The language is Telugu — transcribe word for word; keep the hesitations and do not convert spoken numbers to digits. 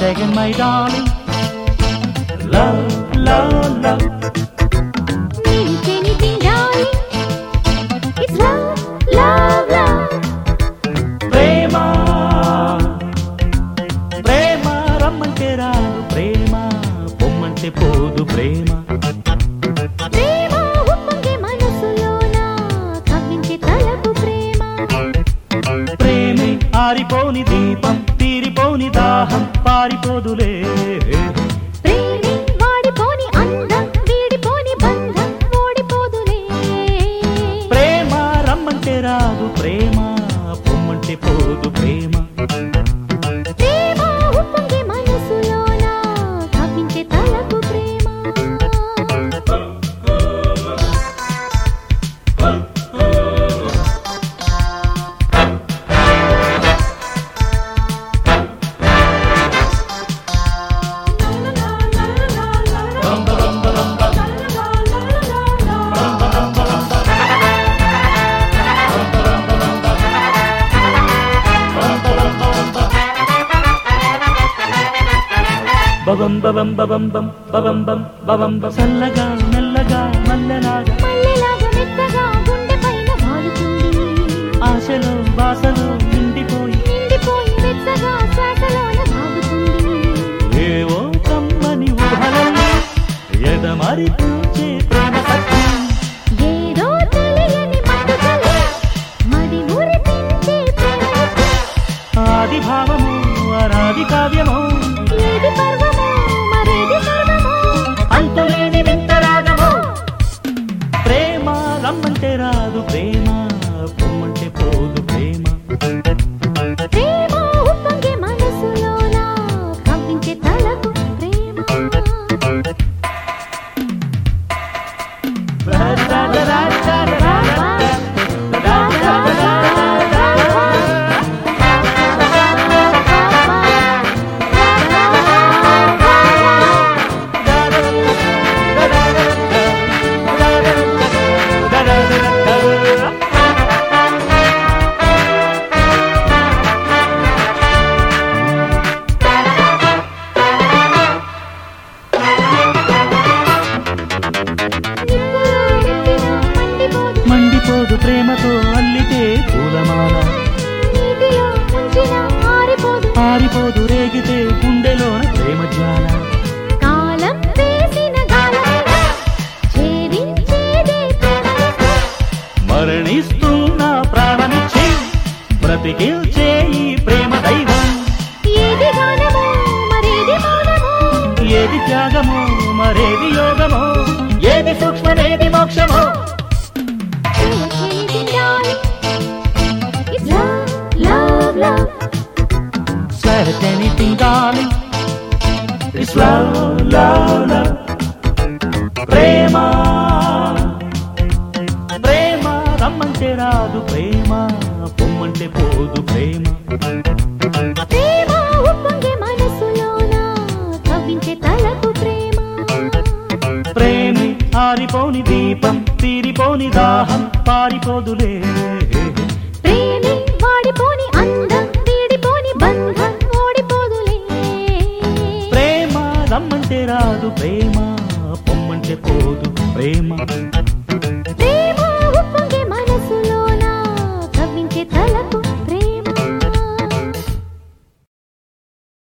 begging my darling, love, love, love. Means anything, darling. It's love, love, love. Prema, prema, rammante raadu prema, pommante podu prema. ప్రేమ ఉప్పొంగే మనసులోన కవ్వించే తలపు ప్రేమ. ప్రేమే ఆరిపోని దీపం తీరిపోని దాహం పారిపోదులే. ప్రేమే వాడిపోని అందం వీడిపోని బంధం ఓడిపోదులే. ప్రేమ రమ్మంటే రాదు ప్రేమ, పొమ్మంటే పోదు ప్రేమ. ప్రేమ ఉప్పొంగే మనసులోన కవ్వించే తలపు ప్రేమ. బబం బబం బబం బం బబం బం బబం బం చల్లగా మెల్లగా మల్లెలాగా మల్లెలాగా మెత్తగా గుండె పైన వాలుతుంది. ఆశలో బాసలో నిండిపోయి నిండిపోయి వెచ్చగా శ్వాసలోన సాగుతుంది. ఏవో కమ్మని ఊహలలో ఎదమరి పూచే ప్రేమ సత్యం. ఏదో తెలియని మట్టుదల మది మురిపించే ప్రేమ. ఆది భావము అనాది కావ్యము, ఏది పర్వమో మరేది స్వర్గమో. అంతులేని వింత రాగము. ప్రేమ రమ్మంటే రాదు ప్రేమ, పొమ్మంటే పోదు ప్రేమ. ప్రేమ ఉప్పొంగే మనసులోన కవ్వించే తలకు ప్రేమ. మండిపోదు ప్రేమతో అల్లితే పూలమాల, నీటిలో ముంచిన ఆరిపోదు. ఆరిపోదు రేగితే గుండెలోన ప్రేమ జ్వాల. కాలం వేసిన గాలమైన ఛేదించేదే ప్రేమ. మరణిస్తున్న ప్రాణమిచ్చి బ్రతికిల్చే ఈ ప్రేమ దైవం. ఏది గానమో మరేది మౌనమో. ఏది త్యాగమో మరేది యోగమో, ఏది సూక్ష్మమేది మోక్షమో. Anything, darling. It's love, love, love. Said anything darling, it's love, love, love. ప్రేమ ప్రేమ రమ్మంటే రాదు ప్రేమ, పొమ్మంటే పోదు ప్రేమ. ప్రేమ ఉప్పొంగే మనసులోన కవ్వించే తలకు ప్రేమ. ప్రేమి ఆరిపోని దీపం తీరిపోని దాహం పారిపోదులే. ప్రేమే వాడిపోని అందం వీడిపోని బంధం ఓడిపోదులే. ప్రేమ రమ్మంటే రాదు ప్రేమ, పొమ్మంటే పో